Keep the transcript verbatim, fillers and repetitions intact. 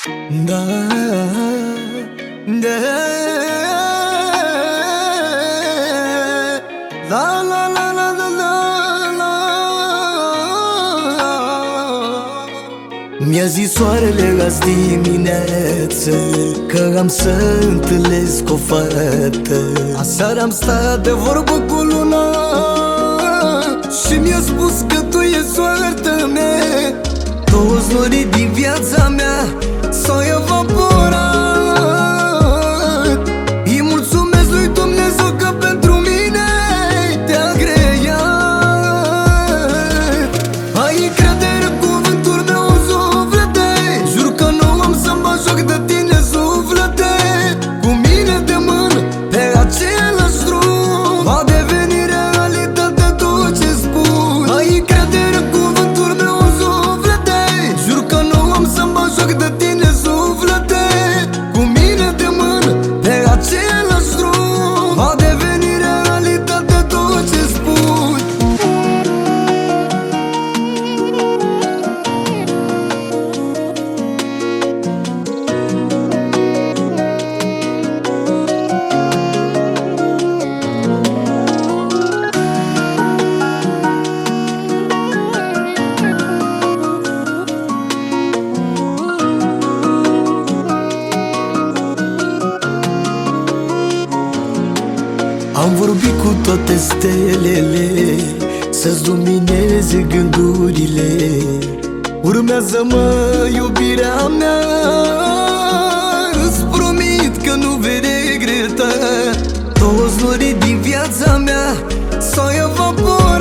Da, da, la la la la la la la. Mi-a zis soarele azi dimineață că am să întâlnesc o fată. Aseară am stat de vorbă cu luna și mi-a spus că tu e soarta mea. Toți norii din viața mea s-au evaporat. Îi mulțumesc lui Dumnezeu că pentru mine te-a creat. Ai încredere în cuvântul meu, suflete. Jur că nu am să mă joc de tine, suflete. Cu mine de mână pe același drum va deveni realitate tot ce spun. Ai încredere în cuvântul meu, suflete. Jur că nu am să mă joc de tine, suflete. Cu mine de mână pe același drum va deveni realitate tot ce spun. Am vorbit cu toate stelele să-ți lumineze gândurile. Urmează-mă, iubirea mea, îți promit că nu vei regreta. Toți norii din viața mea s-au evaporat.